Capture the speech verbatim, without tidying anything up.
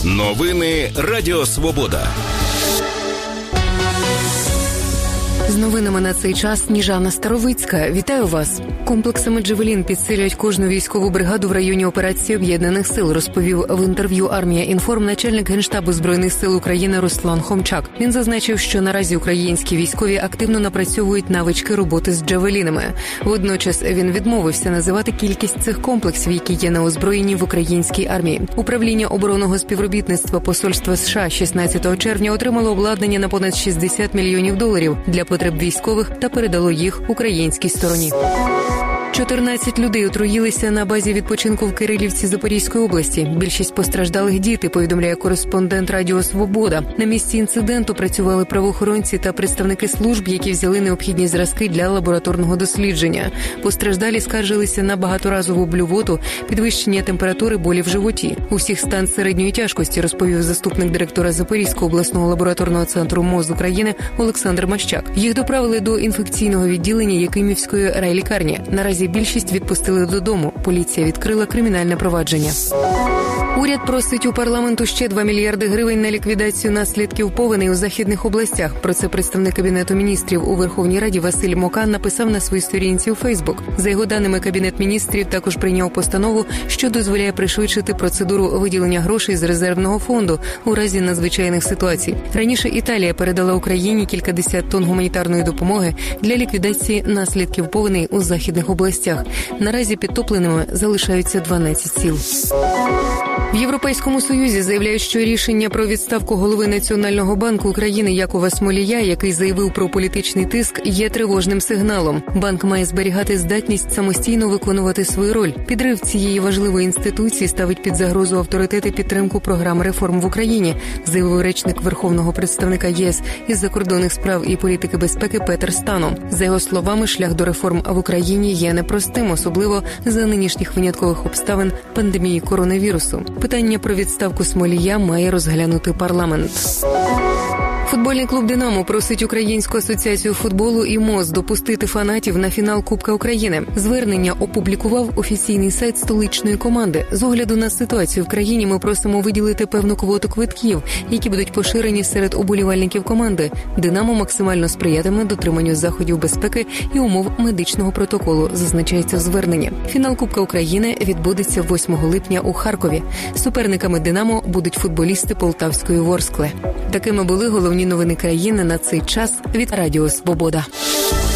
Новини Радіо Свобода. З новинами на цей час Сніжана Старовицька. Вітаю вас. Комплексами «Джавелін» підсилюють кожну військову бригаду в районі операції Об'єднаних сил, розповів в інтерв'ю «Армія Інформ» начальник Генштабу Збройних сил України Руслан Хомчак. Він зазначив, що наразі українські військові активно напрацьовують навички роботи з «Джавелінами». Водночас він відмовився називати кількість цих комплексів, які є на озброєнні в українській армії. Управління оборонного співробітництва Посольства США шістнадцятого червня отримало обладнання на понад шістдесят мільйонів доларів для потреб військових та передало їх українській стороні. чотирнадцять людей отруїлися на базі відпочинку в Кирилівці Запорізької області. Більшість постраждалих – діти, повідомляє кореспондент Радіо Свобода. На місці інциденту працювали правоохоронці та представники служб, які взяли необхідні зразки для лабораторного дослідження. Постраждалі скаржилися на багаторазову блювоту, підвищення температури, болі в животі. У всіх стан середньої тяжкості, розповів заступник директора Запорізького обласного лабораторного центру МОЗ України Олександр Мащак. Їх доправили до інфекційного відділення Якимівської райлікарні. Наразі більшість відпустили додому. Поліція відкрила кримінальне провадження. Уряд просить у парламенту ще два мільярди гривень на ліквідацію наслідків повеней у західних областях. Про це представник Кабінету міністрів у Верховній Раді Василь Мокан написав на своїй сторінці у Фейсбук. За його даними, Кабінет міністрів також прийняв постанову, що дозволяє пришвидшити процедуру виділення грошей з резервного фонду у разі надзвичайних ситуацій. Раніше Італія передала Україні кількадесят тонн гуманітарної допомоги для ліквідації наслідків повеней у західних областях. Наразі підтопленими залишаються дванадцять сіл. В Європейському Союзі заявляють, що рішення про відставку голови Національного банку України Якова Смолія, який заявив про політичний тиск, є тривожним сигналом. Банк має зберігати здатність самостійно виконувати свою роль. Підрив цієї важливої інституції ставить під загрозу авторитет і підтримку програм реформ в Україні, заявив речник Верховного представника ЄС із закордонних справ і політики безпеки Петер Стано. За його словами, шлях до реформ в Україні є непростим, особливо за нинішніх виняткових обставин пандемії коронавірусу. Питання про відставку Смолія має розглянути парламент. Футбольний клуб «Динамо» просить Українську асоціацію футболу і МОЗ допустити фанатів на фінал Кубка України. Звернення опублікував офіційний сайт столичної команди. З огляду на ситуацію в країні ми просимо виділити певну квоту квитків, які будуть поширені серед уболівальників команди. «Динамо» максимально сприятиме дотриманню заходів безпеки і умов медичного протоколу, зазначається в зверненні. Фінал Кубка України відбудеться восьмого липня у Харкові. Суперниками «Динамо» будуть футболісти Полтавської Ворскли. Такими були головні новини країни на цей час від Радіо Свобода.